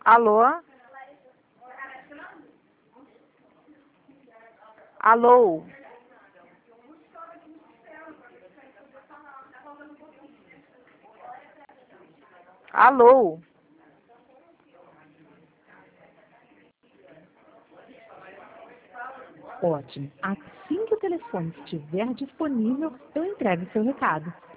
Alô? Alô? Alô? Ótimo. Assim que o telefone estiver disponível, eu entrego seu recado.